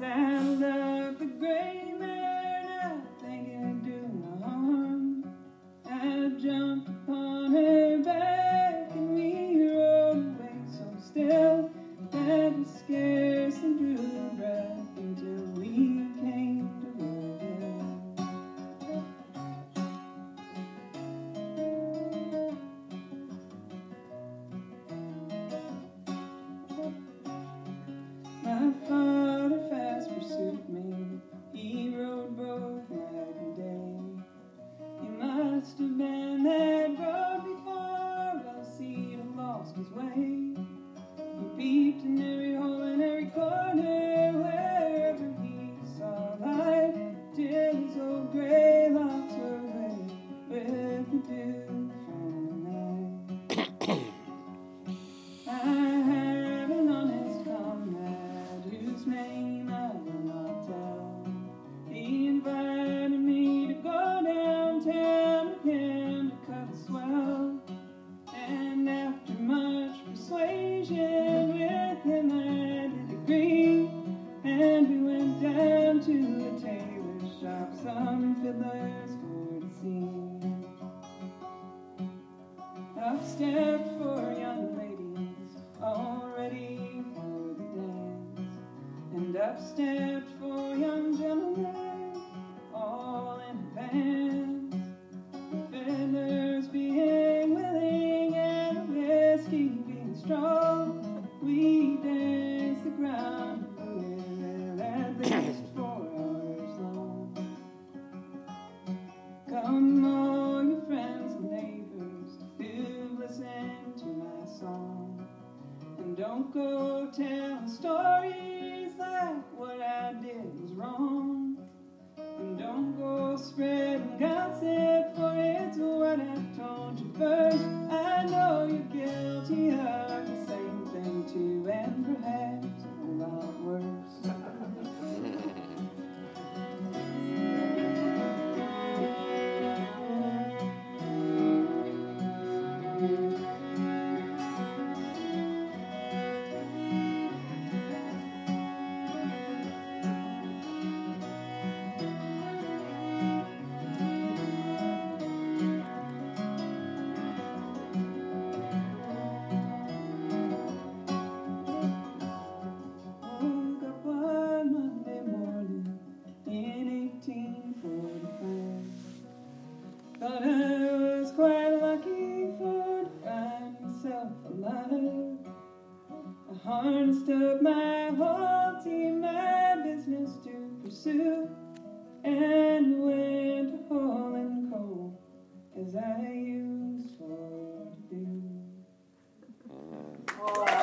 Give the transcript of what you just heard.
saddled up the gray mare, not thinking of doing no harm. I jumped upon her back and we rode away so still that we scarcely drew a breath until we came to Louisville. My father fast pursued me, he rode both night and day. He must have been that road before, else he'd have lost his way. He peeped in every hole and every corner, wherever he saw light, till his old gray locks were gray with the dew from the night. I had an honest comrade whose name I will not tell. He invited me to go downtown with him to cut a swell, and after much persuasion with him I did agree, and we went down to a tailor's shop, some fiddlers for to see. Up stepped four young ladies, all ready for the dance, and up stepped four young gentlemen, all in advance. The fiddlers being willing and the whiskey being strong, we danced the ground of Louisville at least 4 hours long. Come all your friends and neighbors who've listened to my song, and don't go telling stories like what I did was wrong. And don't go spreading gossip, for it's what I told you first. I know you're guilty of the same thing too, and perhaps a lot worse. Woke up one Monday morning in 1845. Thought I was quite lucky for to find myself alive. I harnessed up my whole team, my business to pursue, and away